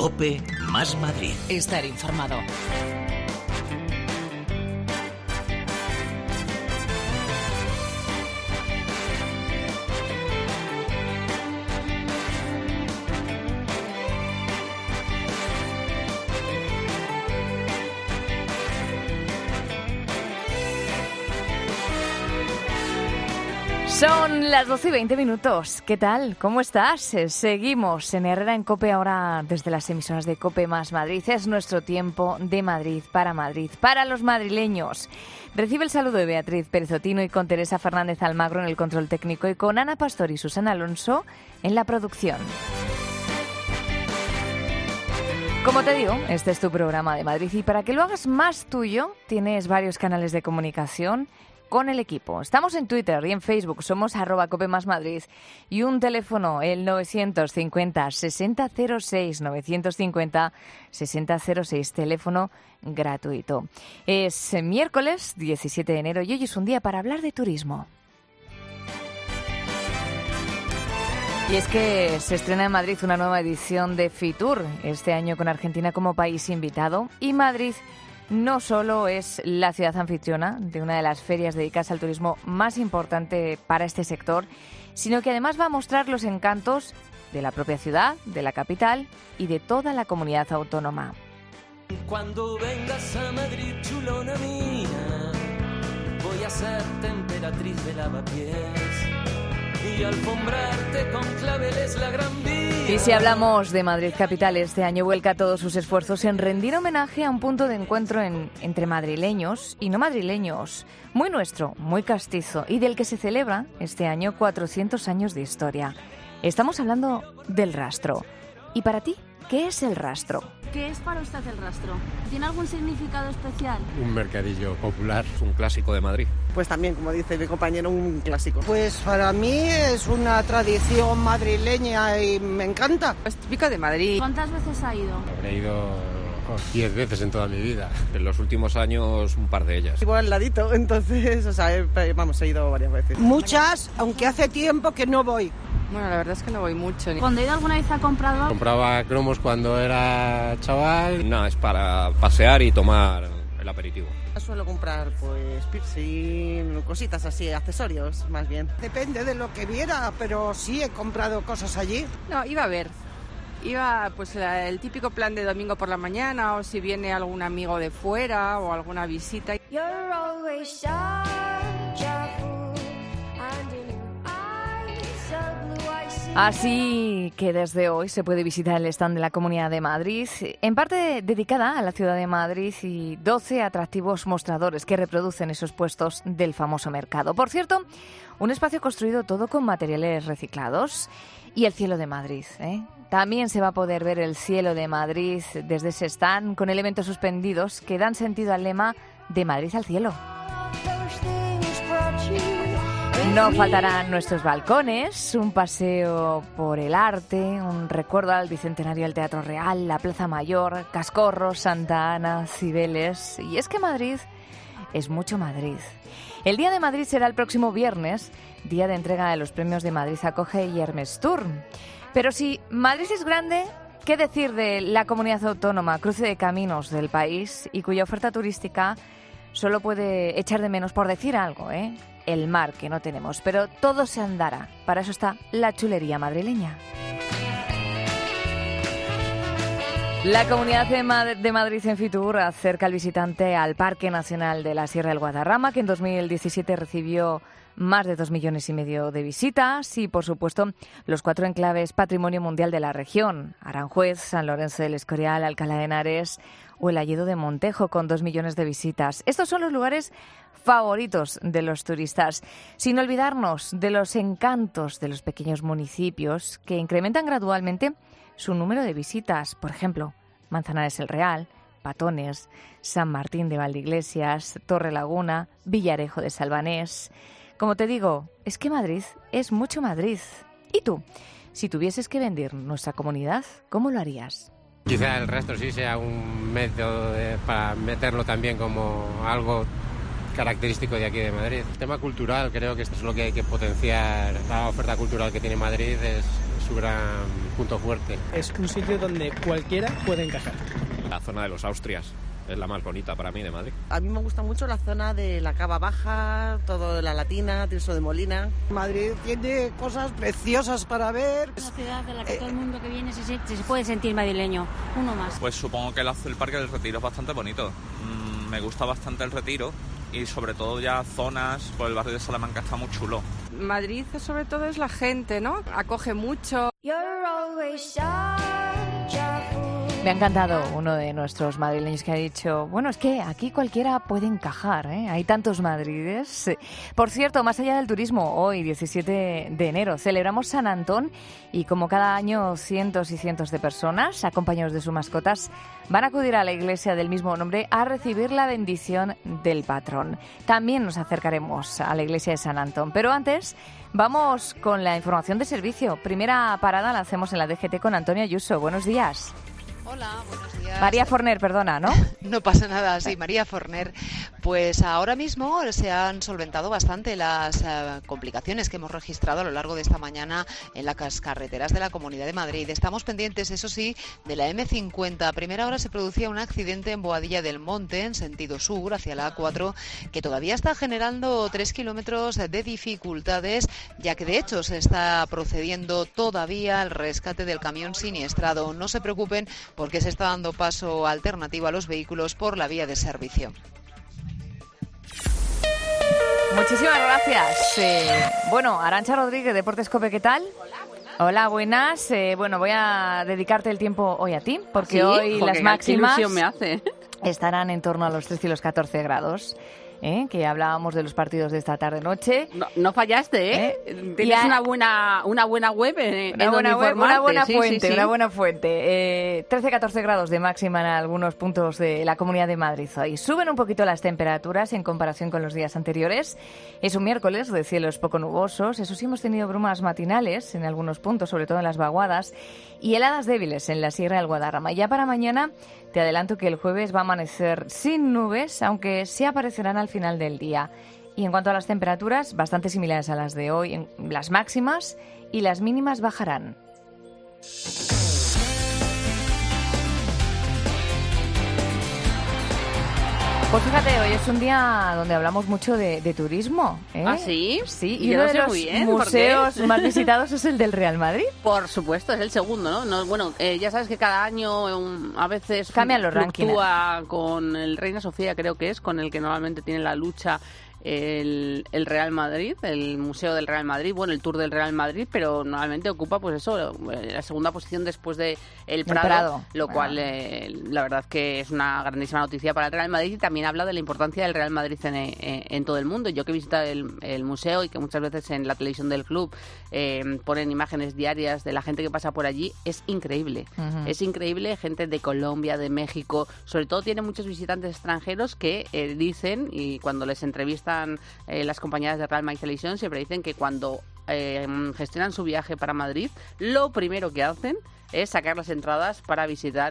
COPE más Madrid. Estar informado. Son las 12:20. ¿Qué tal? ¿Cómo estás? Seguimos en Herrera en COPE ahora desde las emisoras de COPE más Madrid. Es nuestro tiempo de Madrid, para los madrileños. Recibe el saludo de Beatriz Pérez Otino y con Teresa Fernández Almagro en el control técnico y con Ana Pastor y Susana Alonso en la producción. Como te digo, este es tu programa de Madrid y para que lo hagas más tuyo tienes varios canales de comunicación con el equipo. Estamos en Twitter y en Facebook, somos @COPE más Madrid y un teléfono, el 950-6006, 950-6006, teléfono gratuito. Es miércoles 17 de enero y hoy es un día para hablar de turismo. Y es que se estrena en Madrid una nueva edición de Fitur, este año con Argentina como país invitado, y Madrid no solo es la ciudad anfitriona de una de las ferias dedicadas al turismo más importante para este sector, sino que además va a mostrar los encantos de la propia ciudad, de la capital y de toda la comunidad autónoma. Cuando vengas a Madrid, chulona mía, voy a ser temperatriz de lavapiés y alfombrarte con claveles la Gran Vía. Y si hablamos de Madrid capital, este año vuelca todos sus esfuerzos en rendir homenaje a un punto de encuentro entre madrileños y no madrileños, muy nuestro, muy castizo, y del que se celebra este año 400 años de historia. Estamos hablando del Rastro. ¿Y para ti, qué es el Rastro? ¿Qué es para usted el Rastro? ¿Tiene algún significado especial? Un mercadillo popular, es un clásico de Madrid. Pues también, como dice mi compañero, un clásico. Pues para mí es una tradición madrileña y me encanta. Es típico de Madrid. ¿Cuántas veces ha ido? Habré ido 10 veces en toda mi vida. En los últimos años, un par de ellas. Vivo al ladito, entonces, he ido varias veces. Muchas, aunque hace tiempo que no voy. Bueno, la verdad es que no voy mucho. ¿Cuando ha ido alguna vez ha comprado? Compraba cromos cuando era chaval. No, es para pasear y tomar el aperitivo. Suelo comprar pues piercing, cositas así, accesorios más bien. Depende de lo que viera, pero sí he comprado cosas allí. No, iba a ver. Iba pues el típico plan de domingo por la mañana, o si viene algún amigo de fuera o alguna visita. Así que desde hoy se puede visitar el stand de la Comunidad de Madrid, en parte dedicada a la ciudad de Madrid, y 12 atractivos mostradores que reproducen esos puestos del famoso mercado. Por cierto, un espacio construido todo con materiales reciclados. Y el cielo de Madrid, También se va a poder ver el cielo de Madrid desde ese stand con elementos suspendidos que dan sentido al lema de Madrid al cielo. No faltarán nuestros balcones, un paseo por el arte, un recuerdo al bicentenario del Teatro Real, la Plaza Mayor, Cascorro, Santa Ana, Cibeles. Y es que Madrid es mucho Madrid. El Día de Madrid será el próximo viernes, día de entrega de los premios de Madrid Acoge y Hermes Tour. Pero si Madrid es grande, ¿qué decir de la comunidad autónoma, cruce de caminos del país y cuya oferta turística solo puede echar de menos, por decir algo, el mar que no tenemos? Pero todo se andará. Para eso está la chulería madrileña. La Comunidad de Madrid en Fitur acerca al visitante al Parque Nacional de la Sierra del Guadarrama, que en 2017 recibió más de 2,5 millones de visitas, y por supuesto los 4 enclaves Patrimonio Mundial de la región: Aranjuez, San Lorenzo del Escorial, Alcalá de Henares o el Hayedo de Montejo, con 2 millones de visitas. Estos son los lugares favoritos de los turistas, sin olvidarnos de los encantos de los pequeños municipios que incrementan gradualmente su número de visitas. Por ejemplo, Manzanares el Real, Patones, San Martín de Valdeiglesias, Torrelaguna, Villarejo de Salvanés. Como te digo, es que Madrid es mucho Madrid. ¿Y tú? Si tuvieses que vender nuestra comunidad, ¿cómo lo harías? Quizá el Rastro sí sea un método para meterlo también como algo característico de aquí de Madrid. El tema cultural, creo que esto es lo que hay que potenciar. La oferta cultural que tiene Madrid es su gran punto fuerte. Es un sitio donde cualquiera puede encajar. La zona de los Austrias es la más bonita para mí de Madrid. A mí me gusta mucho la zona de la Cava Baja, todo la Latina, Tirso de Molina. Madrid tiene cosas preciosas para ver. Una ciudad de la que todo el mundo que viene se puede sentir madrileño, uno más. Pues supongo que el Parque del Retiro es bastante bonito. Me gusta bastante el Retiro y sobre todo ya zonas, por el barrio de Salamanca está muy chulo. Madrid sobre todo es la gente, ¿no? Acoge mucho. Me ha encantado uno de nuestros madrileños que ha dicho, bueno, es que aquí cualquiera puede encajar, ¿eh? Hay tantos Madrides. Por cierto, más allá del turismo, hoy, 17 de enero, celebramos San Antón y como cada año cientos y cientos de personas, acompañados de sus mascotas, van a acudir a la iglesia del mismo nombre a recibir la bendición del patrón. También nos acercaremos a la iglesia de San Antón, pero antes vamos con la información de servicio. Primera parada la hacemos en la DGT con Antonio Ayuso. Buenos días. Hola, buenos días. María Forner, perdona, ¿no? No pasa nada, sí, María Forner. Pues ahora mismo se han solventado bastante las complicaciones que hemos registrado a lo largo de esta mañana en las carreteras de la Comunidad de Madrid. Estamos pendientes, eso sí, de la M50. A primera hora se producía un accidente en Boadilla del Monte, en sentido sur, hacia la A4, que todavía está generando 3 kilómetros de dificultades, ya que de hecho se está procediendo todavía al rescate del camión siniestrado. No se preocupen, porque se está dando paso alternativo a los vehículos por la vía de servicio. Muchísimas gracias. Bueno, Arantxa Rodríguez, Deportes COPE, ¿qué tal? Hola, buenas. Bueno, voy a dedicarte el tiempo hoy a ti, porque ¿sí? Hoy las máximas me hace. Estarán en torno a los 13 y los 14 grados. Que hablábamos de los partidos de esta tarde-noche. No fallaste, ¿eh? Tienes una buena web una buena fuente, sí. Una buena fuente. 13-14 grados de máxima en algunos puntos de la Comunidad de Madrid hoy. Suben un poquito las temperaturas en comparación con los días anteriores. Es un miércoles de cielos poco nubosos. Eso sí, hemos tenido brumas matinales en algunos puntos, sobre todo en las vaguadas, y heladas débiles en la Sierra del Guadarrama. Ya para mañana te adelanto que el jueves va a amanecer sin nubes, aunque sí aparecerán al final del día. Y en cuanto a las temperaturas, bastante similares a las de hoy, en las máximas y las mínimas bajarán. Pues fíjate, hoy es un día donde hablamos mucho de turismo, ¿eh? ¿Ah, sí? Sí, y uno de los museos más visitados es el del Real Madrid. Por supuesto, es el segundo, ¿no? Bueno, ya sabes que cada año a veces cambian los rankings. Fluctúa con el Reina Sofía, creo que es, con el que normalmente tiene la lucha el Real Madrid, el Museo del Real Madrid, bueno, el Tour del Real Madrid, pero normalmente ocupa, pues eso, la segunda posición después de el Prado. Lo cual, la verdad que es una grandísima noticia para el Real Madrid, y también habla de la importancia del Real Madrid en todo el mundo. Yo que he visitado el museo y que muchas veces en la televisión del club ponen imágenes diarias de la gente que pasa por allí, es increíble. Uh-huh. Es increíble, gente de Colombia, de México, sobre todo tiene muchos visitantes extranjeros que dicen, y cuando les entrevistan las compañías de Real Madrid Televisión, siempre dicen que cuando gestionan su viaje para Madrid, lo primero que hacen es sacar las entradas para visitar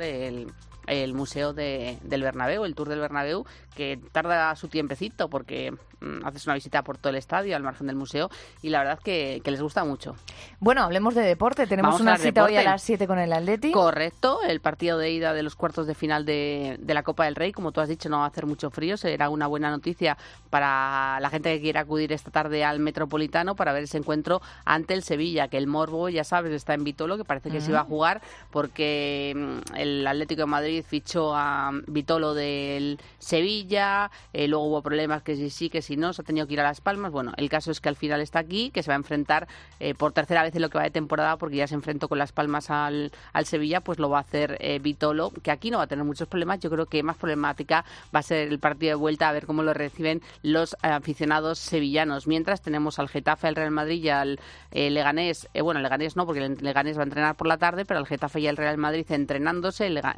el museo del Bernabéu, el Tour del Bernabéu, que tarda su tiempecito porque haces una visita por todo el estadio al margen del museo, y la verdad que les gusta mucho. Bueno, hablemos de deporte. Tenemos una cita hoy a las 7 con el Atleti. Correcto, el partido de ida de los cuartos de final de la Copa del Rey. Como tú has dicho, no va a hacer mucho frío, será una buena noticia para la gente que quiera acudir esta tarde al Metropolitano para ver ese encuentro ante el Sevilla, que el morbo, ya sabes, está en Vitolo, que parece que se iba a jugar porque el Atlético de Madrid fichó a Vitolo del Sevilla, luego hubo problemas que sí, que sí no, se ha tenido que ir a Las Palmas. Bueno, el caso es que al final está aquí, que se va a enfrentar por tercera vez en lo que va de temporada, porque ya se enfrentó con Las Palmas al Sevilla, pues lo va a hacer Vitolo, que aquí no va a tener muchos problemas. Yo creo que más problemática va a ser el partido de vuelta, a ver cómo lo reciben los aficionados sevillanos. Mientras tenemos al Getafe, al Real Madrid y al Leganés, bueno, el Leganés no, porque el Leganés va a entrenar por la tarde, pero al Getafe y al Real Madrid entrenándose, el Getafe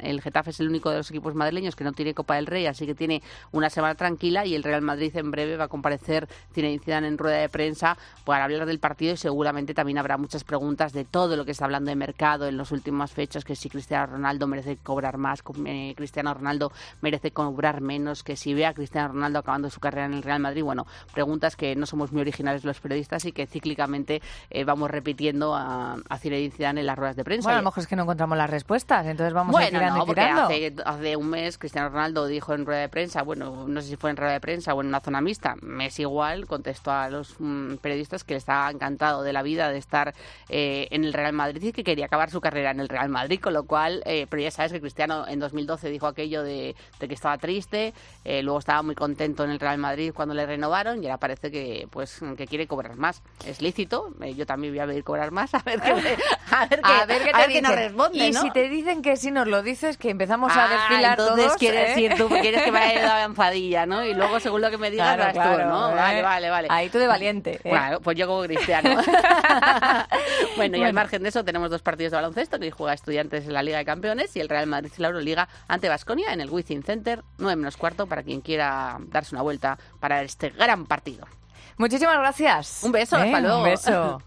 Getafe es el único de los equipos madrileños que no tiene Copa del Rey, así que tiene una semana tranquila, y el Real Madrid en breve va a comparecer Zinedine Zidane en rueda de prensa para hablar del partido, y seguramente también habrá muchas preguntas de todo lo que está hablando de mercado en los últimos fechas, que si Cristiano Ronaldo merece cobrar más, Cristiano Ronaldo merece cobrar menos, que si ve a Cristiano Ronaldo acabando su carrera en el Real Madrid. Bueno, preguntas que no somos muy originales los periodistas y que cíclicamente vamos repitiendo a Zinedine Zidane en las ruedas de prensa. Bueno, a lo mejor es que no encontramos las respuestas, entonces vamos a ir tirando y tirando. Hace un mes Cristiano Ronaldo dijo en rueda de prensa, bueno, no sé si fue en rueda de prensa o en una zona mixta, me es igual, contestó a los periodistas que estaba encantado de la vida de estar en el Real Madrid y que quería acabar su carrera en el Real Madrid, con lo cual, pero ya sabes que Cristiano en 2012 dijo aquello de que estaba triste, luego estaba muy contento en el Real Madrid cuando le renovaron, y ahora parece que quiere cobrar más. Es lícito, yo también voy a pedir cobrar más, a ver qué nos responde, y ¿no? Si te dicen que sí nos lo dices, que empezamos a desfilar entonces todos, quieres decir tú, quieres que vaya a la avanzadilla, ¿no? Y luego, según lo que me digas, vas tú, ¿no? Vale. Ahí tú de valiente. Claro, pues yo como Cristiano. Bueno, y al margen de eso, tenemos 2 partidos de baloncesto, que juega Estudiantes en la Liga de Campeones y el Real Madrid en la Euroliga ante Baskonia en el Wizzing Center, 9:15, para quien quiera darse una vuelta para este gran partido. Muchísimas gracias. Un beso, hasta luego. Un beso.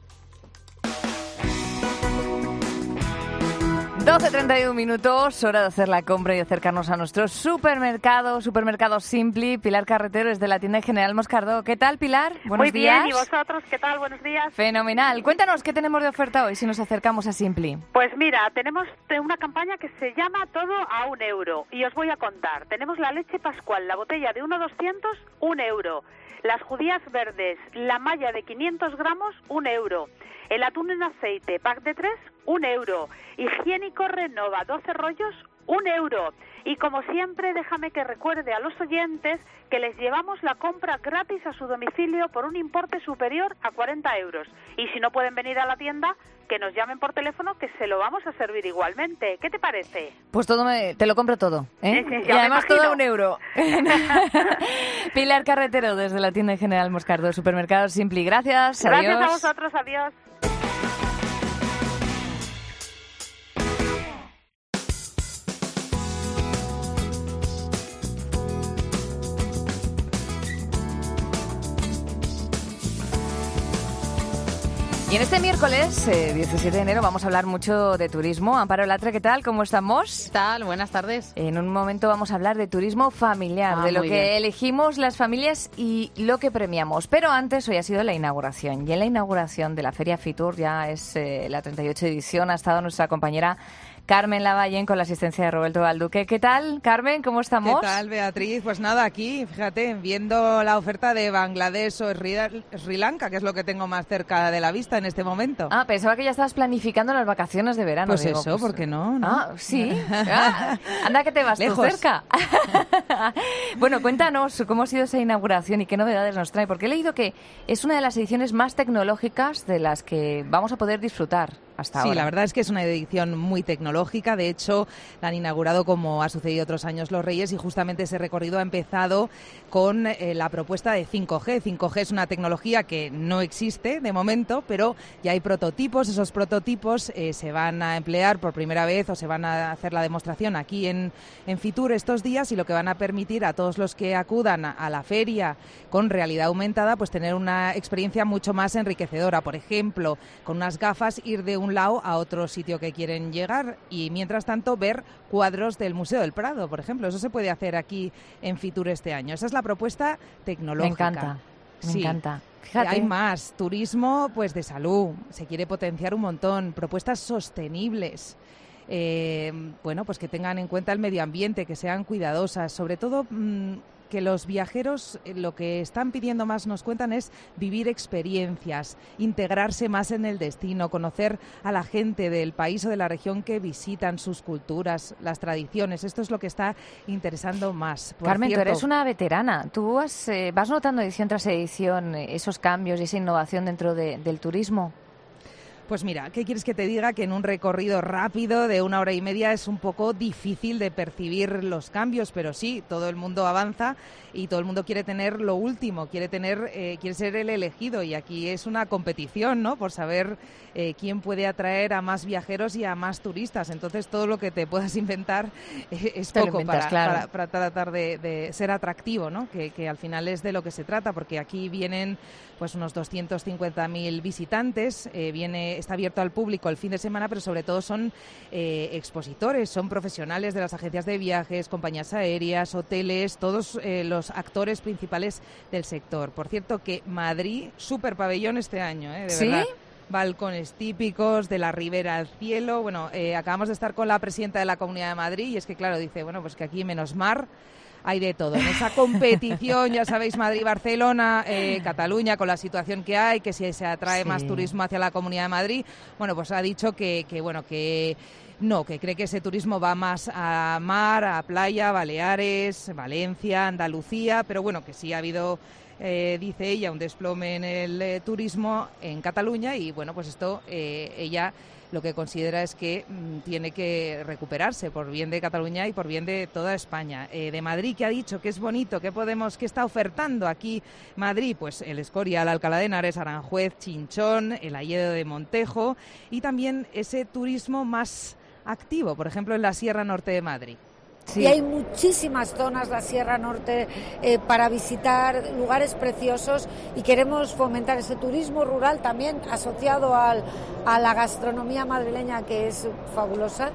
12:31 minutos, hora de hacer la compra y acercarnos a nuestro supermercado Simply. Pilar Carretero es de la tienda General Moscardó. ¿Qué tal, Pilar? Buenos días. Muy bien, ¿y vosotros qué tal? Buenos días. Fenomenal. Cuéntanos qué tenemos de oferta hoy si nos acercamos a Simply. Pues mira, tenemos una campaña que se llama Todo a €1 y os voy a contar. Tenemos la leche Pascual, la botella de 1,200, €1. Las judías verdes, la malla de 500 gramos, €1. El atún en aceite, pack de 3, €1. Higiénico Renova, 12 rollos, €1. Y como siempre, déjame que recuerde a los oyentes que les llevamos la compra gratis a su domicilio por un importe superior a 40 euros. Y si no pueden venir a la tienda, que nos llamen por teléfono, que se lo vamos a servir igualmente. ¿Qué te parece? Pues te lo compro todo, ¿eh? Sí, y además todo a €1. Pilar Carretero, desde la tienda General Moscardó, Supermercado Simply. Gracias, adiós. Gracias a vosotros, adiós. Y en este miércoles, 17 de enero, vamos a hablar mucho de turismo. Amparo Latre, ¿qué tal? ¿Cómo estamos? ¿Qué tal? Buenas tardes. En un momento vamos a hablar de turismo familiar, de lo que elegimos las familias y lo que premiamos. Pero antes, hoy ha sido la inauguración. Y en la inauguración de la Feria Fitur, ya es la 38 edición, ha estado nuestra compañera Carmen Lavallén con la asistencia de Roberto Balduque. ¿Qué tal, Carmen? ¿Cómo estamos? ¿Qué tal, Beatriz? Pues nada, aquí, fíjate, viendo la oferta de Bangladesh o Sri Lanka, que es lo que tengo más cerca de la vista en este momento. Ah, pensaba que ya estabas planificando las vacaciones de verano. Pues digo, ¿por qué no? Ah, sí. Anda que te vas tú cerca. Bueno, cuéntanos cómo ha sido esa inauguración y qué novedades nos trae, porque he leído que es una de las ediciones más tecnológicas de las que vamos a poder disfrutar hasta ahora. Sí, la verdad es que es una edición muy tecnológica. De hecho, la han inaugurado, como ha sucedido otros años, los Reyes, y justamente ese recorrido ha empezado con la propuesta de 5G. 5G es una tecnología que no existe de momento, pero ya hay prototipos. Esos prototipos se van a emplear por primera vez o se van a hacer la demostración aquí en Fitur estos días, y lo que van a permitir a todos los que acudan a la feria con realidad aumentada, pues tener una experiencia mucho más enriquecedora. Por ejemplo, con unas gafas ir de un lado a otro sitio que quieren llegar y mientras tanto ver cuadros del Museo del Prado, por ejemplo. Eso se puede hacer aquí en Fitur este año. Esa es la propuesta tecnológica. Me encanta. Fíjate. Hay más. Turismo, pues de salud. Se quiere potenciar un montón. Propuestas sostenibles. Bueno, pues que tengan en cuenta el medio ambiente, que sean cuidadosas. Sobre todo que los viajeros lo que están pidiendo más, nos cuentan, es vivir experiencias, integrarse más en el destino, conocer a la gente del país o de la región que visitan, sus culturas, las tradiciones. Esto es lo que está interesando más. Carmen, tú eres una veterana. ¿Tú vas notando edición tras edición esos cambios y esa innovación dentro del turismo? Pues mira, ¿qué quieres que te diga? Que en un recorrido rápido de 1 hora y media es un poco difícil de percibir los cambios, pero sí, todo el mundo avanza y todo el mundo quiere tener lo último, quiere ser el elegido, y aquí es una competición, ¿no? Por saber quién puede atraer a más viajeros y a más turistas. Entonces todo lo que te puedas inventar es poco para tratar de ser atractivo, ¿no? Que al final es de lo que se trata, porque aquí vienen pues unos 250.000 visitantes, está abierto al público el fin de semana, pero sobre todo son expositores, son profesionales de las agencias de viajes, compañías aéreas, hoteles, todos los actores principales del sector. Por cierto que Madrid, súper pabellón este año, de verdad. Balcones típicos, de la ribera al cielo. Bueno, acabamos de estar con la presidenta de la Comunidad de Madrid y es que, claro, dice, bueno, pues que aquí menos mar hay de todo. En esa competición, ya sabéis, Madrid-Barcelona, Cataluña, con la situación que hay, que si se atrae más turismo hacia la Comunidad de Madrid, bueno, pues ha dicho que cree que ese turismo va más a mar, a playa, Baleares, Valencia, Andalucía, pero bueno, que sí ha habido, dice ella, un desplome en el turismo en Cataluña y bueno, pues esto ella lo que considera es que tiene que recuperarse por bien de Cataluña y por bien de toda España. De Madrid, ¿qué ha dicho? ¿Qué es bonito? ¿Qué está ofertando aquí Madrid? Pues el Escorial, Alcalá de Henares, Aranjuez, Chinchón, el Hayedo de Montejo y también ese turismo más activo, por ejemplo, en la Sierra Norte de Madrid. Sí. Y hay muchísimas zonas, la Sierra Norte, para visitar, lugares preciosos, y queremos fomentar ese turismo rural también asociado a la gastronomía madrileña, que es fabulosa,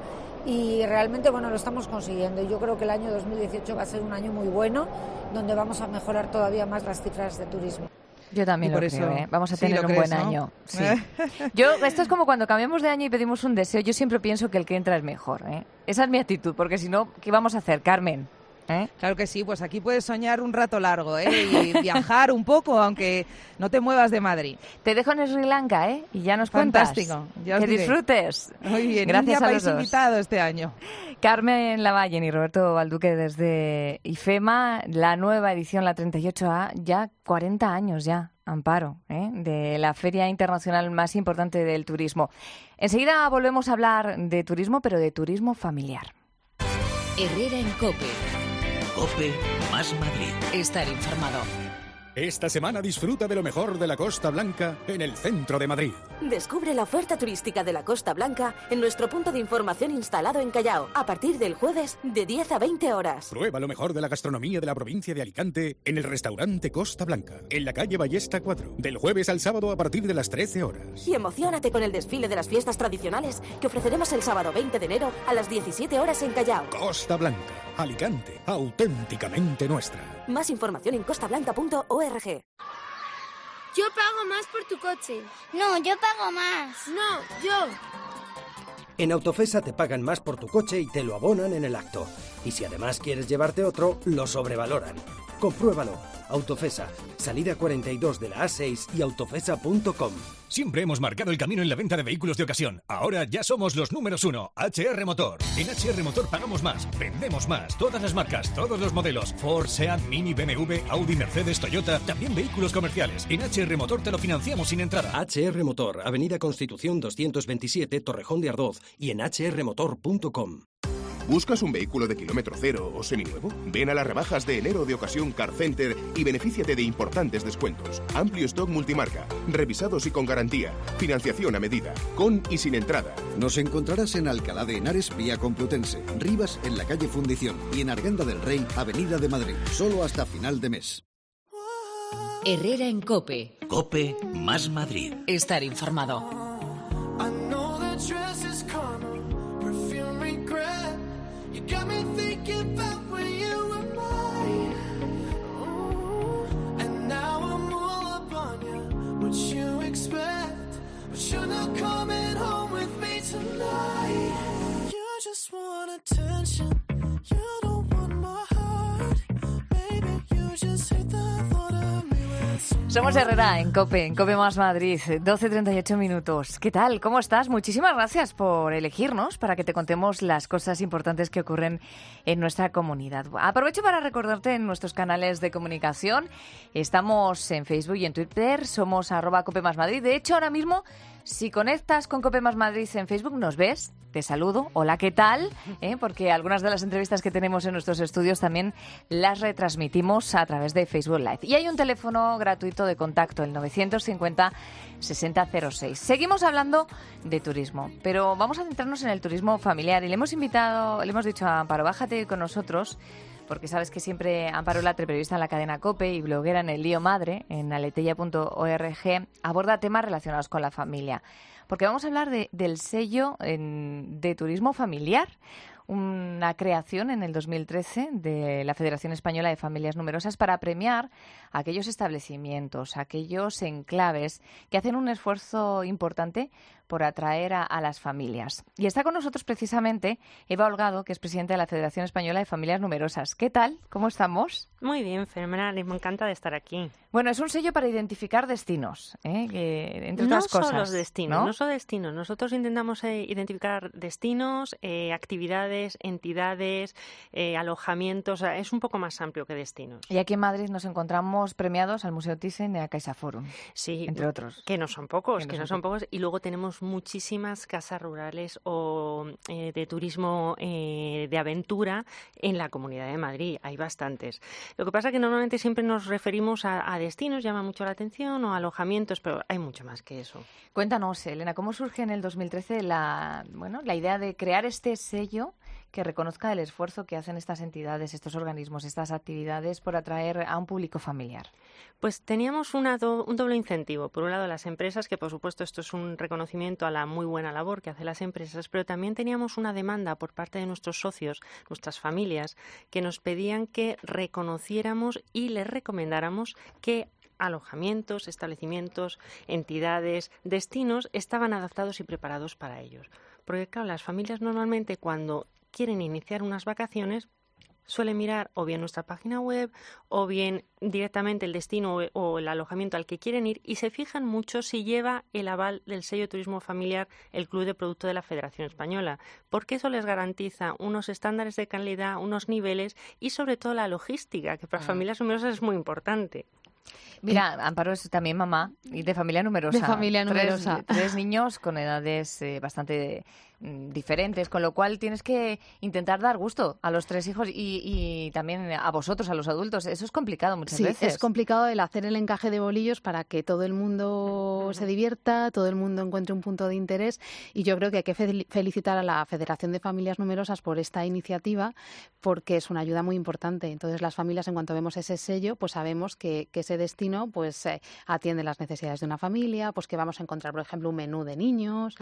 y realmente bueno, lo estamos consiguiendo. Y yo creo que el año 2018 va a ser un año muy bueno, donde vamos a mejorar todavía más las cifras de turismo. Yo también lo creo, Vamos a tener un buen año. Sí. Esto es como cuando cambiamos de año y pedimos un deseo. Yo siempre pienso que el que entra es mejor. Esa es mi actitud, porque si no, ¿qué vamos a hacer, Carmen? Claro que sí, pues aquí puedes soñar un rato largo y viajar un poco, aunque no te muevas de Madrid. Te dejo en Sri Lanka, y ya nos cuentas. Fantástico. Que disfrutes. Muy bien, gracias a los dos. Invitado este año. Carmen Lavalle y Roberto Balduque desde IFEMA, la nueva edición, la 38A, ya 40 años ya, Amparo, de la feria internacional más importante del turismo. Enseguida volvemos a hablar de turismo, pero de turismo familiar. Herrera en COPE. COPE más Madrid. Estar informado. Esta semana disfruta de lo mejor de la Costa Blanca en el centro de Madrid. Descubre la oferta turística de la Costa Blanca en nuestro punto de información instalado en Callao, a partir del jueves de 10 a 20 horas. Prueba lo mejor de la gastronomía de la provincia de Alicante en el restaurante Costa Blanca, en la calle Ballesta 4, del jueves al sábado a partir de las 13 horas. Y emociónate con el desfile de las fiestas tradicionales que ofreceremos el sábado 20 de enero a las 17 horas en Callao. Costa Blanca, Alicante, auténticamente nuestra. Más información en costablanca.org. Yo pago más por tu coche. No, yo pago más. No, yo. En Autofesa te pagan más por tu coche y te lo abonan en el acto. Y si además quieres llevarte otro, lo sobrevaloran. Compruébalo. Autofesa, salida 42 de la A6 y autofesa.com. Siempre hemos marcado el camino en la venta de vehículos de ocasión. Ahora ya somos los números 1. HR Motor. En HR Motor pagamos más, vendemos más. Todas las marcas, todos los modelos. Ford, Seat, Mini, BMW, Audi, Mercedes, Toyota. También vehículos comerciales. En HR Motor te lo financiamos sin entrada. HR Motor, Avenida Constitución 227, Torrejón de Ardoz, y en hrmotor.com. ¿Buscas un vehículo de kilómetro cero o seminuevo? Ven a las rebajas de enero de Ocasión Car Center y benefíciate de importantes descuentos. Amplio stock multimarca, revisados y con garantía, financiación a medida, con y sin entrada. Nos encontrarás en Alcalá de Henares, vía Complutense, Rivas en la calle Fundición y en Arganda del Rey, Avenida de Madrid, solo hasta final de mes. Herrera en COPE. COPE más Madrid. Estar informado. Got me thinking about when you were mine. Ooh, and now I'm all up on you. What you expect? But you're not coming home with me tonight. You just want attention. You don't want my heart. Baby, you just hate the thought of me. Somos Herrera en COPE más Madrid, 12:38 minutos. ¿Qué tal? ¿Cómo estás? Muchísimas gracias por elegirnos para que te contemos las cosas importantes que ocurren en nuestra comunidad. Aprovecho para recordarte en nuestros canales de comunicación. Estamos en Facebook y en Twitter, somos @COPE más Madrid. De hecho, ahora mismo Si conectas con COPE Más Madrid en Facebook, nos ves, te saludo, hola, ¿qué tal? Porque algunas de las entrevistas que tenemos en nuestros estudios también las retransmitimos a través de Facebook Live. Y hay un teléfono gratuito de contacto, el 950-6006. Seguimos hablando de turismo, pero vamos a centrarnos en el turismo familiar. Y le hemos dicho a Amparo, bájate con nosotros, porque sabes que siempre Amparo Latre, periodista en la cadena COPE y bloguera en El Lío Madre, en aleteia.org, aborda temas relacionados con la familia. Porque vamos a hablar del sello de turismo familiar, una creación en el 2013 de la Federación Española de Familias Numerosas para premiar a aquellos establecimientos, aquellos enclaves que hacen un esfuerzo importante por atraer a las familias. Y está con nosotros precisamente Eva Holgado, que es presidenta de la Federación Española de Familias Numerosas. ¿Qué tal? ¿Cómo estamos? Muy bien, fenomenal, y me encanta de estar aquí. Bueno, es un sello para identificar destinos, entre otras cosas. No solo destinos, no solo destinos. Nosotros intentamos identificar destinos, actividades, entidades, alojamientos. O sea, es un poco más amplio que destinos. Y aquí en Madrid nos encontramos premiados al Museo Thyssen y a CaixaForum, sí, entre otros. Que no son pocos, Y luego tenemos muchísimas casas rurales o de turismo de aventura en la Comunidad de Madrid. Hay bastantes. Lo que pasa es que normalmente siempre nos referimos a destinos, llama mucho la atención, o alojamientos, pero hay mucho más que eso. Cuéntanos, Elena, ¿cómo surge en el 2013 la idea de crear este sello que reconozca el esfuerzo que hacen estas entidades, estos organismos, estas actividades por atraer a un público familiar? Pues teníamos un doble incentivo. Por un lado, las empresas, que por supuesto esto es un reconocimiento a la muy buena labor que hacen las empresas, pero también teníamos una demanda por parte de nuestros socios, nuestras familias, que nos pedían que reconociéramos y les recomendáramos que alojamientos, establecimientos, entidades, destinos estaban adaptados y preparados para ellos. Porque claro, las familias normalmente cuando quieren iniciar unas vacaciones suelen mirar o bien nuestra página web o bien directamente el destino o el alojamiento al que quieren ir y se fijan mucho si lleva el aval del sello turismo familiar el Club de Producto de la Federación Española, porque eso les garantiza unos estándares de calidad, unos niveles y sobre todo la logística, que para familias numerosas es muy importante. Mira, Amparo es también mamá y de familia numerosa. De familia numerosa. Tres niños con edades bastante diferentes, con lo cual tienes que intentar dar gusto a los tres hijos y también a vosotros, a los adultos. Eso es complicado muchas veces. Sí, es complicado el hacer el encaje de bolillos para que todo el mundo se divierta, todo el mundo encuentre un punto de interés, y yo creo que hay que felicitar a la Federación de Familias Numerosas por esta iniciativa, porque es una ayuda muy importante. Entonces las familias, en cuanto vemos ese sello, pues sabemos que ese destino pues atiende las necesidades de una familia, pues que vamos a encontrar, por ejemplo, un menú de niños,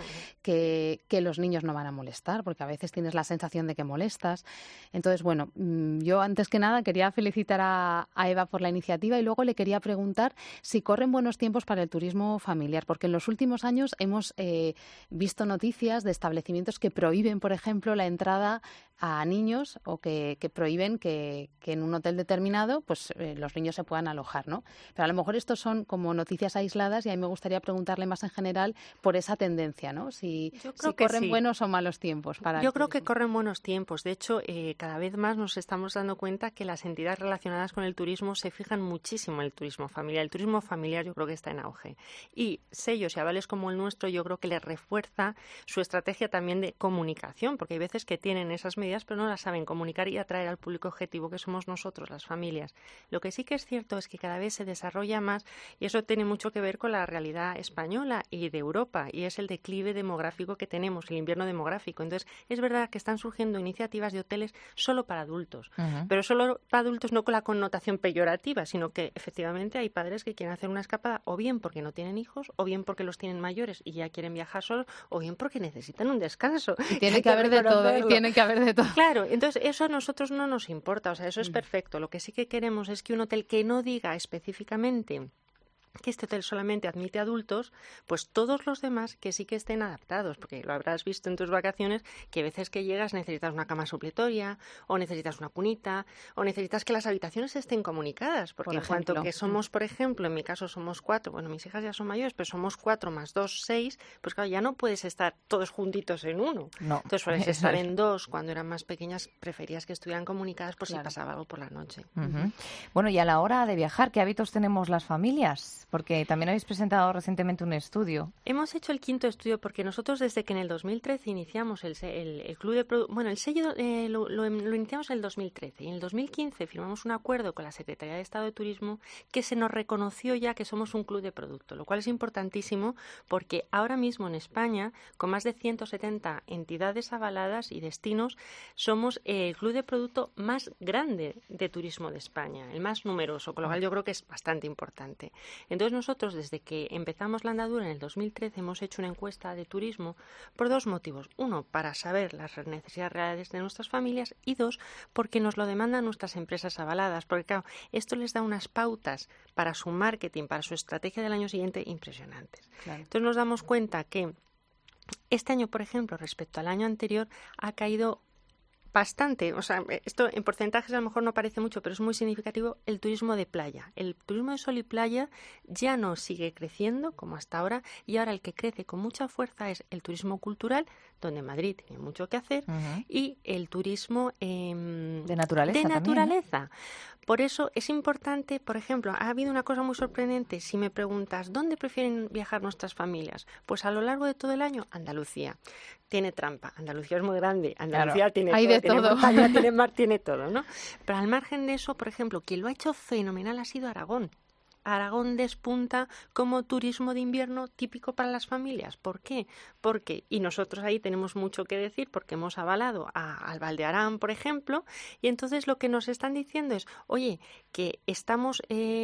que los niños no van a molestar, porque a veces tienes la sensación de que molestas. Entonces, bueno, yo antes que nada quería felicitar a Eva por la iniciativa y luego le quería preguntar si corren buenos tiempos para el turismo familiar, porque en los últimos años hemos visto noticias de establecimientos que prohíben, por ejemplo, la entrada a niños o que prohíben que en un hotel determinado pues los niños se puedan alojar, ¿no? Pero a lo mejor estos son como noticias aisladas y a mí me gustaría preguntarle más en general por esa tendencia, ¿no? Si corren buenos o malos tiempos para Yo creo que corren buenos tiempos. De hecho, cada vez más nos estamos dando cuenta que las entidades relacionadas con el turismo se fijan muchísimo en el turismo familiar. El turismo familiar yo creo que está en auge. Y sellos y avales como el nuestro yo creo que les refuerza su estrategia también de comunicación, porque hay veces que tienen esas medidas pero no las saben comunicar y atraer al público objetivo que somos nosotros, las familias. Lo que sí que es cierto es que cada vez se desarrolla más y eso tiene mucho que ver con la realidad española y de Europa, y es el declive demográfico que tenemos, el invierno demográfico. Entonces, es verdad que están surgiendo iniciativas de hoteles solo para adultos, pero solo para adultos no con la connotación peyorativa, sino que efectivamente hay padres que quieren hacer una escapada o bien porque no tienen hijos, o bien porque los tienen mayores y ya quieren viajar solos, o bien porque necesitan un descanso. Y tiene que haber de todo, tiene que haber de todo. Claro, entonces eso a nosotros no nos importa, o sea, eso es perfecto. Lo que sí que queremos es que un hotel que no diga específicamente que este hotel solamente admite adultos, pues todos los demás que sí que estén adaptados, porque lo habrás visto en tus vacaciones, que a veces que llegas necesitas una cama supletoria, o necesitas una cunita, o necesitas que las habitaciones estén comunicadas, porque en cuanto que somos, por ejemplo, en mi caso somos 4, bueno, mis hijas ya son mayores, pero somos 4 más 2, 6, pues claro, ya no puedes estar todos juntitos en uno. No, entonces sueles estar en 2, cuando eran más pequeñas preferías que estuvieran comunicadas por si pasaba algo por la noche. Bueno, y a la hora de viajar, ¿qué hábitos tenemos las familias? más? Porque también habéis presentado recientemente un estudio. Hemos hecho el 5º estudio porque nosotros desde que en el 2013 iniciamos el Club de Producto, bueno, el sello lo iniciamos en el 2013 y en el 2015 firmamos un acuerdo con la Secretaría de Estado de Turismo que se nos reconoció ya que somos un club de producto, lo cual es importantísimo porque ahora mismo en España, con más de 170 entidades avaladas y destinos, somos el club de producto más grande de turismo de España, el más numeroso, con lo cual yo creo que es bastante importante. Entonces nosotros, desde que empezamos la andadura en el 2013, hemos hecho una encuesta de turismo por 2 motivos. 1, para saber las necesidades reales de nuestras familias y 2, porque nos lo demandan nuestras empresas avaladas, porque claro, esto les da unas pautas para su marketing, para su estrategia del año siguiente impresionantes. Claro. Entonces nos damos cuenta que este año, por ejemplo, respecto al año anterior, ha caído bastante, o sea, esto en porcentajes a lo mejor no parece mucho, pero es muy significativo, el turismo de playa. El turismo de sol y playa ya no sigue creciendo como hasta ahora y ahora el que crece con mucha fuerza es el turismo cultural, donde Madrid tiene mucho que hacer, y el turismo de naturaleza. También. Por eso es importante, por ejemplo, ha habido una cosa muy sorprendente. Si me preguntas, ¿dónde prefieren viajar nuestras familias? Pues a lo largo de todo el año, Andalucía. Tiene trampa. Andalucía es muy grande. Andalucía tiene todo. Tiene montaña, tiene mar, tiene todo, ¿no? Pero al margen de eso, por ejemplo, quien lo ha hecho fenomenal ha sido Aragón. Aragón despunta como turismo de invierno típico para las familias. ¿Por qué? Porque, y nosotros ahí tenemos mucho que decir porque hemos avalado al Valdearán, por ejemplo, y entonces lo que nos están diciendo es, oye, que estamos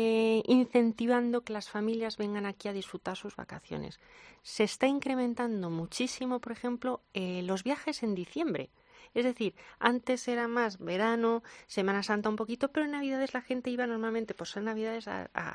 incentivando que las familias vengan aquí a disfrutar sus vacaciones. Se está incrementando muchísimo, por ejemplo, los viajes en diciembre. Es decir, antes era más verano, Semana Santa un poquito, pero en Navidades la gente iba normalmente, pues en Navidades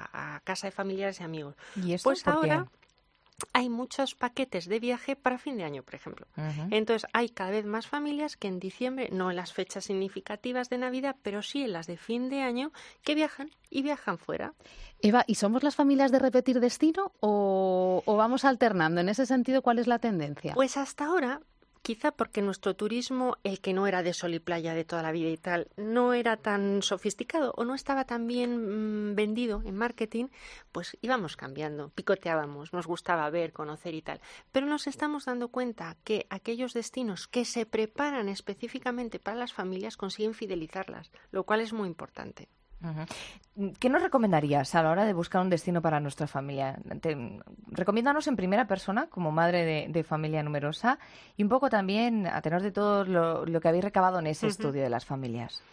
a casa de familiares y amigos. ¿Y esto pues ahora hay muchos paquetes de viaje para fin de año, por ejemplo. Entonces hay cada vez más familias que en diciembre, no en las fechas significativas de Navidad, pero sí en las de fin de año, que viajan y viajan fuera. Eva, ¿y somos las familias de repetir destino o vamos alternando? En ese sentido, ¿cuál es la tendencia? Pues hasta ahora, quizá porque nuestro turismo, el que no era de sol y playa de toda la vida y tal, no era tan sofisticado o no estaba tan bien vendido en marketing, pues íbamos cambiando, picoteábamos, nos gustaba ver, conocer y tal. Pero nos estamos dando cuenta que aquellos destinos que se preparan específicamente para las familias consiguen fidelizarlas, lo cual es muy importante. ¿Qué nos recomendarías a la hora de buscar un destino para nuestra familia? Recomiéndanos en primera persona, como madre de familia numerosa, y un poco también a tenor de todo lo que habéis recabado en ese estudio de las familias.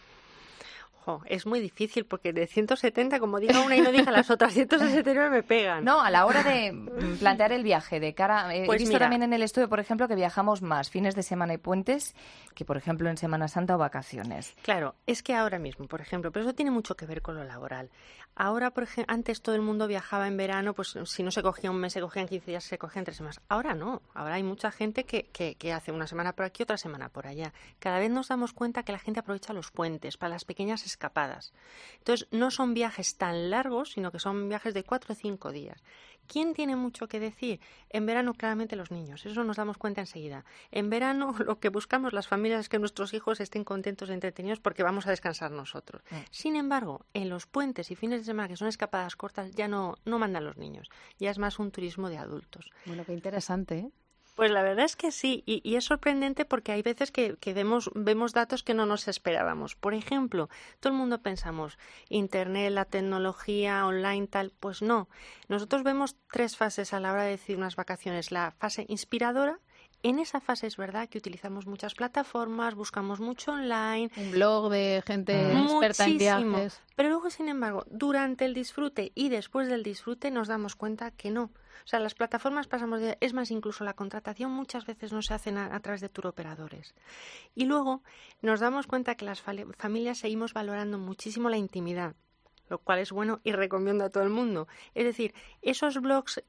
Es muy difícil porque de 170, como diga una y no diga las otras 169 me pegan. No, a la hora de plantear el viaje de cara... Pues he visto también en el estudio, por ejemplo, que viajamos más fines de semana y puentes que, por ejemplo, en Semana Santa o vacaciones. Claro, es que ahora mismo, por ejemplo, pero eso tiene mucho que ver con lo laboral. Ahora, por ejemplo, antes todo el mundo viajaba en verano, pues si no se cogía un mes, se cogían 15 días, se cogían 3 semanas. Ahora no, ahora hay mucha gente que hace una semana por aquí, otra semana por allá. Cada vez nos damos cuenta que la gente aprovecha los puentes para las pequeñas escapadas. Entonces, no son viajes tan largos, sino que son viajes de 4 o 5 días. ¿Quién tiene mucho que decir? En verano, claramente, los niños. Eso nos damos cuenta enseguida. En verano, lo que buscamos las familias es que nuestros hijos estén contentos y entretenidos porque vamos a descansar nosotros. Sin embargo, en los puentes y fines de semana, que son escapadas cortas, ya no mandan los niños. Ya es más un turismo de adultos. Bueno, qué interesante, ¿eh? Pues la verdad es que sí, y es sorprendente porque hay veces que vemos datos que no nos esperábamos. Por ejemplo, todo el mundo pensamos, Internet, la tecnología, online, tal, pues no. Nosotros vemos 3 fases a la hora de decidir unas vacaciones. La fase inspiradora. En esa fase es verdad que utilizamos muchas plataformas, buscamos mucho online. Un blog de gente experta en viajes. Pero luego, sin embargo, durante el disfrute y después del disfrute nos damos cuenta que no. O sea, las plataformas pasamos de... Es más, incluso la contratación muchas veces no se hacen a través de touroperadores. Y luego nos damos cuenta que las familias seguimos valorando muchísimo la intimidad, lo cual es bueno y recomiendo a todo el mundo. Es decir, esos blogs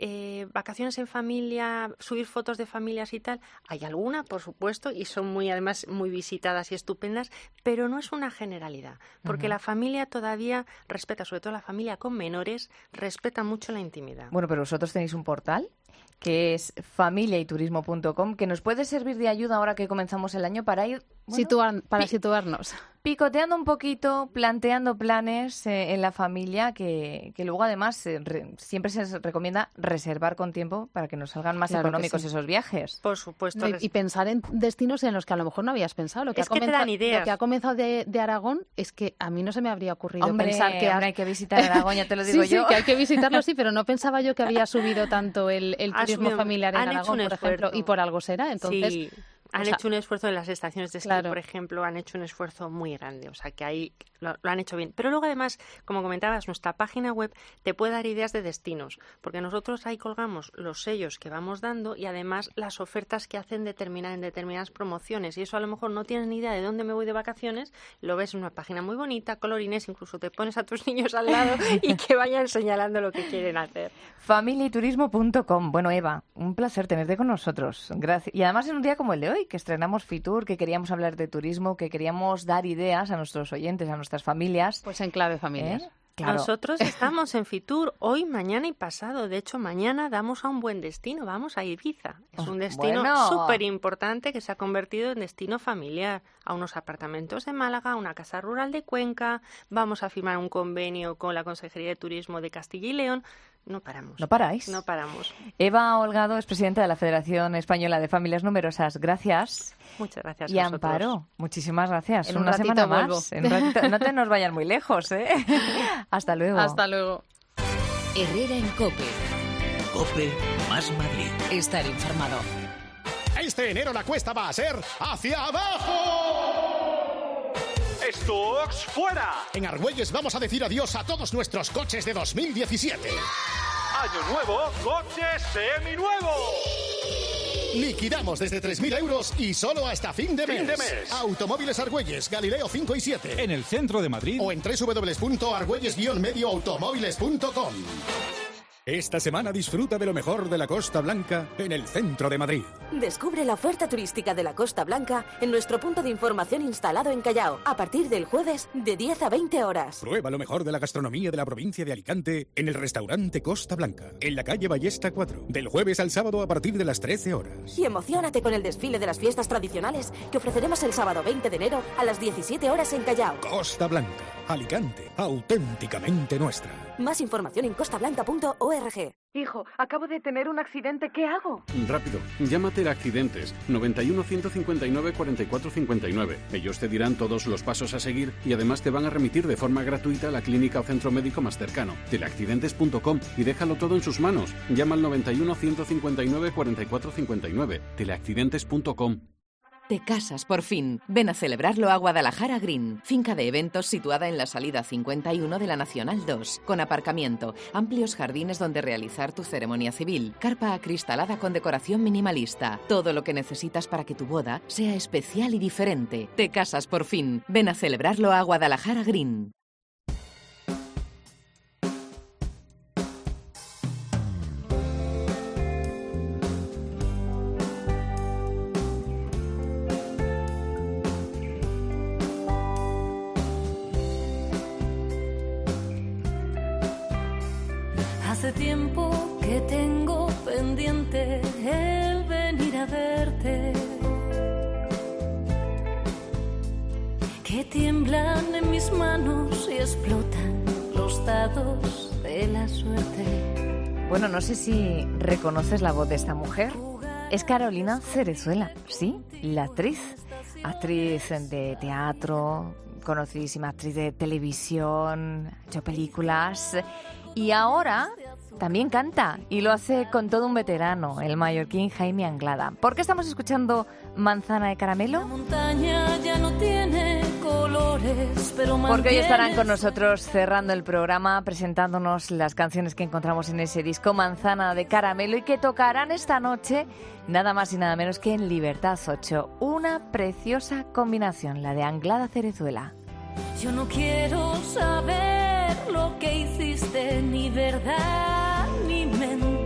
de vacaciones en familia, subir fotos de familias y tal, hay alguna, por supuesto, y son además muy visitadas y estupendas, pero no es una generalidad, porque la familia todavía respeta, sobre todo la familia con menores, respeta mucho la intimidad. Bueno, pero vosotros tenéis un portal que es familiayturismo.com, que nos puede servir de ayuda ahora que comenzamos el año para ir... Situarnos. picoteando un poquito, planteando planes en la familia que luego además siempre se recomienda reservar con tiempo para que nos salgan más económicos esos viajes. Por supuesto. Y pensar en destinos en los que a lo mejor no habías pensado. Lo que te dan ideas. Lo que ha comenzado de Aragón es que a mí no se me habría ocurrido pensar que hay que visitar Aragón, ya te lo digo yo. Sí, que hay que visitarlo, sí, pero no pensaba yo que había subido tanto el turismo familiar en Aragón, por ejemplo, y por algo será. Entonces, sí. Han hecho un esfuerzo en las estaciones de esquí, por ejemplo, han hecho un esfuerzo muy grande, o sea que ahí lo han hecho bien. Pero luego además, como comentabas, nuestra página web te puede dar ideas de destinos, porque nosotros ahí colgamos los sellos que vamos dando y además las ofertas que hacen en determinadas promociones. Y eso a lo mejor no tienes ni idea de dónde me voy de vacaciones, lo ves en una página muy bonita, colorines, incluso te pones a tus niños al lado y que vayan señalando lo que quieren hacer. Familiayturismo.com. Bueno, Eva, un placer tenerte con nosotros. Gracias. Y además en un día como el de hoy, que estrenamos Fitur, que queríamos hablar de turismo, que queríamos dar ideas a nuestros oyentes, a nuestras familias. Pues en clave familias. Claro. Nosotros estamos en Fitur hoy, mañana y pasado. De hecho, mañana damos a un buen destino. Vamos a Ibiza. Es un destino súper importante que se ha convertido en destino familiar. A unos apartamentos de Málaga, a una casa rural de Cuenca. Vamos a firmar un convenio con la Consejería de Turismo de Castilla y León. No paramos. ¿No paráis? No paramos. Eva Holgado es presidenta de la Federación Española de Familias Numerosas. Gracias. Muchas gracias. Y Amparo, muchísimas gracias. En una semana más. En un ratito, no te nos vayan muy lejos, ¿eh? Hasta luego. Hasta luego. Herrera en COPE. COPE más Madrid. Estar informado. Este enero la cuesta va a ser hacia abajo. ¡Stocks fuera! En Argüelles vamos a decir adiós a todos nuestros coches de 2017. Año nuevo, coches seminuevos. Liquidamos desde 3.000 euros y solo hasta fin de mes. Automóviles Argüelles, Galileo 5 y 7. En el centro de Madrid. O en www.argüelles-medioautomóviles.com. Esta semana disfruta de lo mejor de la Costa Blanca en el centro de Madrid. Descubre la oferta turística de la Costa Blanca en nuestro punto de información instalado en Callao, a partir del jueves de 10 a 20 horas. Prueba lo mejor de la gastronomía de la provincia de Alicante en el restaurante Costa Blanca, en la calle Ballesta 4, del jueves al sábado a partir de las 13 horas. Y emociónate con el desfile de las fiestas tradicionales que ofreceremos el sábado 20 de enero a las 17 horas en Callao. Costa Blanca, Alicante, auténticamente nuestra. Más información en costablanca.org. Hijo, acabo de tener un accidente, ¿qué hago? Rápido, llámate a Accidentes, 91 159 44 59. Ellos te dirán todos los pasos a seguir y además te van a remitir de forma gratuita a la clínica o centro médico más cercano. Teleaccidentes.com y déjalo todo en sus manos. Llama al 91 159 44 59. Teleaccidentes.com. Te casas por fin. Ven a celebrarlo a Guadalajara Green, finca de eventos situada en la salida 51 de la Nacional 2, con aparcamiento, amplios jardines donde realizar tu ceremonia civil, carpa acristalada con decoración minimalista, todo lo que necesitas para que tu boda sea especial y diferente. Te casas por fin. Ven a celebrarlo a Guadalajara Green. Hace tiempo que tengo pendiente el venir a verte, que tiemblan en mis manos y explotan los dados de la suerte. Bueno, no sé si reconoces la voz de esta mujer. Es Carolina Cerezuela, ¿sí? La actriz de teatro, conocidísima actriz de televisión, ha hecho películas. Y ahora también canta y lo hace con todo un veterano, el mallorquín Jaime Anglada. ¿Por qué estamos escuchando Manzana de Caramelo? La montaña ya no tiene colores, pero porque hoy estarán con nosotros cerrando el programa, presentándonos las canciones que encontramos en ese disco Manzana de Caramelo y que tocarán esta noche nada más y nada menos que en Libertad 8. Una preciosa combinación, la de Anglada Cerezuela. Yo no quiero saber lo que hiciste, ni verdad ni mentira.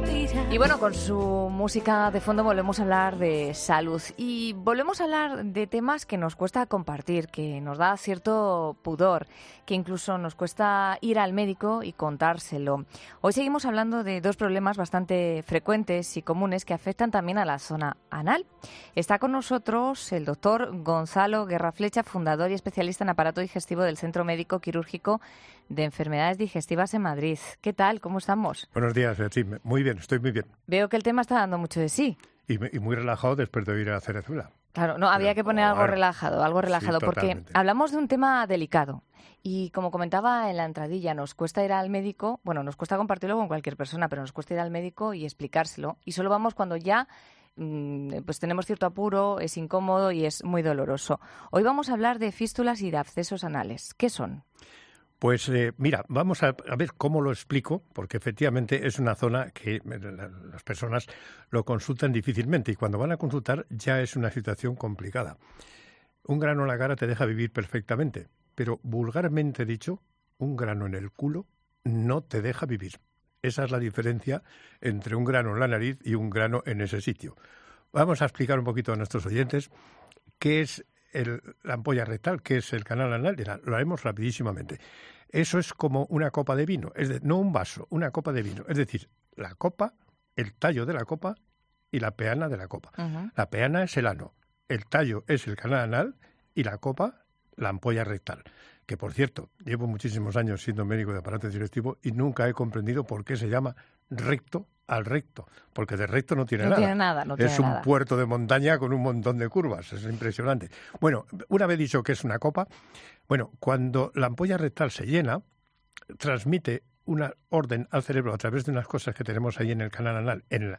Y bueno, con su música de fondo volvemos a hablar de salud y volvemos a hablar de temas que nos cuesta compartir, que nos da cierto pudor, que incluso nos cuesta ir al médico y contárselo. Hoy seguimos hablando de dos problemas bastante frecuentes y comunes que afectan también a la zona anal. Está con nosotros el doctor Gonzalo Guerraflecha, fundador y especialista en aparato digestivo del Centro Médico Quirúrgico de Enfermedades Digestivas en Madrid. ¿Qué tal? ¿Cómo estamos? Buenos días, sí, muy bien, estoy muy bien. Veo que el tema está dando mucho de sí. Y muy relajado después de ir a la Cerezuela. Claro, no, había que poner algo relajado, sí, porque hablamos de un tema delicado. Y como comentaba en la entradilla, nos cuesta ir al médico, bueno, nos cuesta compartirlo con cualquier persona, pero nos cuesta ir al médico y explicárselo. Y solo vamos cuando ya pues tenemos cierto apuro, es incómodo y es muy doloroso. Hoy vamos a hablar de fístulas y de abscesos anales. ¿Qué son? Pues mira, vamos a ver cómo lo explico, porque efectivamente es una zona que las personas lo consultan difícilmente y cuando van a consultar ya es una situación complicada. Un grano en la cara te deja vivir perfectamente, pero vulgarmente dicho, un grano en el culo no te deja vivir. Esa es la diferencia entre un grano en la nariz y un grano en ese sitio. Vamos a explicar un poquito a nuestros oyentes qué es la ampolla rectal, qué es el canal anal. Lo haremos rapidísimamente. Eso es como una copa de vino, no un vaso, una copa de vino. Es decir, la copa, el tallo de la copa y la peana de la copa. Uh-huh. La peana es el ano, el tallo es el canal anal y la copa, la ampolla rectal. Que, por cierto, llevo muchísimos años siendo médico de aparato digestivo y nunca he comprendido por qué se llama recto al recto, porque de recto no tiene nada. Es un puerto de montaña con un montón de curvas, es impresionante. Bueno, una vez dicho que es una copa, cuando la ampolla rectal se llena, transmite una orden al cerebro a través de unas cosas que tenemos ahí en el canal anal, en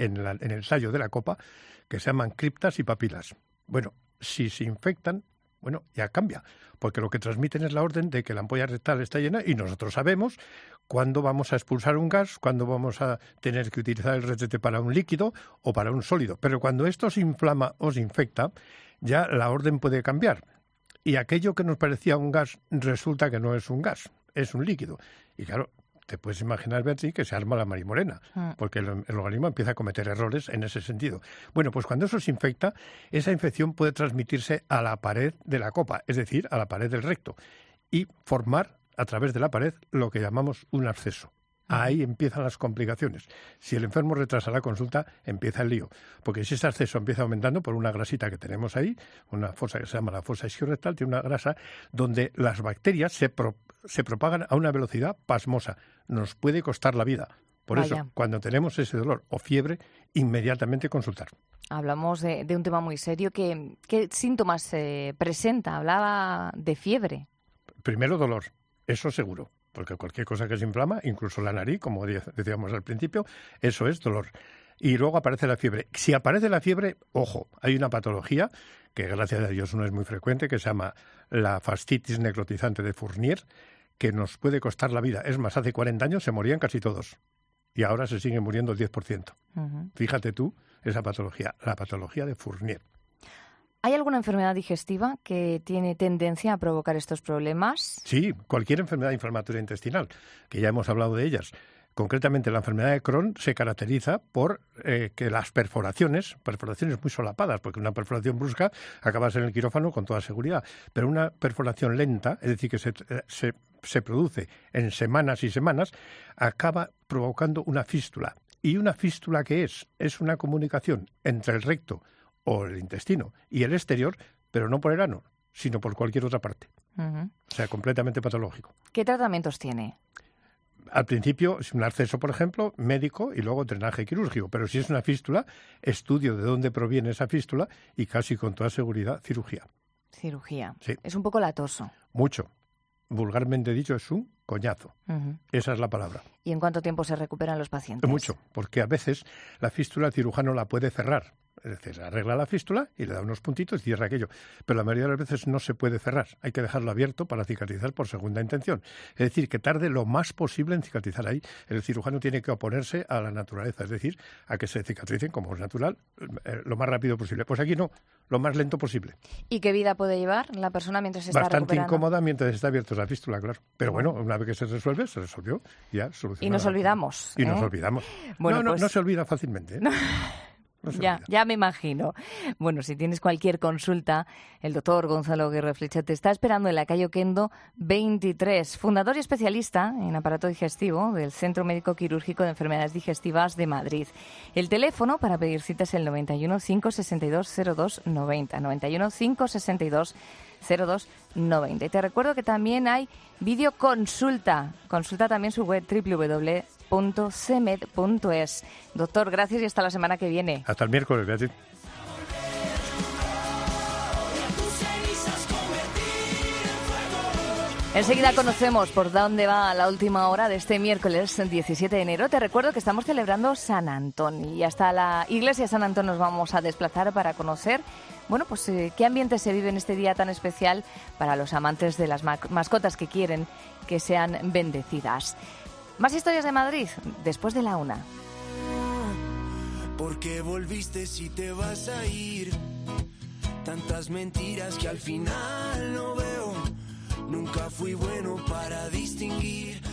el tallo de la copa, que se llaman criptas y papilas. Bueno, si se infectan, ya cambia, porque lo que transmiten es la orden de que la ampolla rectal está llena y nosotros sabemos cuándo vamos a expulsar un gas, cuándo vamos a tener que utilizar el retrete para un líquido o para un sólido. Pero cuando esto se inflama o se infecta, ya la orden puede cambiar. Y aquello que nos parecía un gas resulta que no es un gas, es un líquido. Y claro, te puedes imaginar, Betsy, que se arma la marimorena, porque el organismo empieza a cometer errores en ese sentido. Bueno, pues cuando eso se infecta, esa infección puede transmitirse a la pared de la copa, es decir, a la pared del recto, y formar a través de la pared lo que llamamos un absceso. Ahí empiezan las complicaciones. Si el enfermo retrasa la consulta, empieza el lío. Porque si ese absceso empieza aumentando por una grasita que tenemos ahí, una fosa que se llama la fosa isquiorrectal, tiene una grasa donde las bacterias se propagan a una velocidad pasmosa. Nos puede costar la vida. Por eso, cuando tenemos ese dolor o fiebre, inmediatamente consultar. Hablamos de un tema muy serio. ¿Qué síntomas se presenta? Hablaba de fiebre. Primero dolor, eso seguro. Porque cualquier cosa que se inflama, incluso la nariz, como decíamos al principio, eso es dolor. Y luego aparece la fiebre. Si aparece la fiebre, ojo, hay una patología que gracias a Dios no es muy frecuente, que se llama la fascitis necrotizante de Fournier, que nos puede costar la vida. Es más, hace 40 años se morían casi todos. Y ahora se siguen muriendo el 10%. Uh-huh. Fíjate tú esa patología, la patología de Fournier. ¿Hay alguna enfermedad digestiva que tiene tendencia a provocar estos problemas? Sí, cualquier enfermedad inflamatoria intestinal, que ya hemos hablado de ellas. Concretamente, la enfermedad de Crohn se caracteriza por que las perforaciones muy solapadas, porque una perforación brusca acabas en el quirófano con toda seguridad, pero una perforación lenta, es decir, que se produce en semanas y semanas, acaba provocando una fístula. ¿Y una fístula qué es? Es una comunicación entre el recto o el intestino y el exterior, pero no por el ano, sino por cualquier otra parte. Uh-huh. O sea, completamente patológico. ¿Qué tratamientos tiene? Al principio, es un absceso, por ejemplo, médico y luego drenaje quirúrgico. Pero si es una fístula, estudio de dónde proviene esa fístula y casi con toda seguridad, cirugía. Cirugía. Sí. Es un poco latoso. Mucho. Vulgarmente dicho, es un coñazo. Uh-huh. Esa es la palabra. ¿Y en cuánto tiempo se recuperan los pacientes? Mucho, porque a veces la fístula el cirujano la puede cerrar. Es decir, arregla la fístula y le da unos puntitos y cierra aquello. Pero la mayoría de las veces no se puede cerrar. Hay que dejarlo abierto para cicatrizar por segunda intención. Es decir, que tarde lo más posible en cicatrizar ahí. El cirujano tiene que oponerse a la naturaleza, es decir, a que se cicatricen como es natural lo más rápido posible. Pues aquí no, lo más lento posible. ¿Y qué vida puede llevar la persona mientras se está recuperando? Bastante incómoda mientras está abierta la fístula, claro. Pero bueno, una vez que se resuelve, se resolvió, ya solucionado. Y nos olvidamos. Y nos olvidamos. Bueno, no se olvida fácilmente, ¿eh? Ya me imagino. Bueno, si tienes cualquier consulta, el doctor Gonzalo Guerrero Flecha te está esperando en la calle Oquendo 23, fundador y especialista en aparato digestivo del Centro Médico Quirúrgico de Enfermedades Digestivas de Madrid. El teléfono para pedir cita es el 91 562 0290, 91 562 0290. Y te recuerdo que también hay videoconsulta. Consulta también su web www.cemed.es. Doctor, gracias y hasta la semana que viene. Hasta el miércoles, Beatriz. Enseguida conocemos por dónde va la última hora de este miércoles 17 de enero. Te recuerdo que estamos celebrando San Antón y hasta la iglesia de San Antón nos vamos a desplazar para conocer, bueno, pues qué ambiente se vive en este día tan especial para los amantes de las mascotas que quieren que sean bendecidas. Más historias de Madrid después de la 1. ¿Por qué volviste si te vas a ir? Tantas mentiras que al final no veo. Nunca fui bueno para distinguir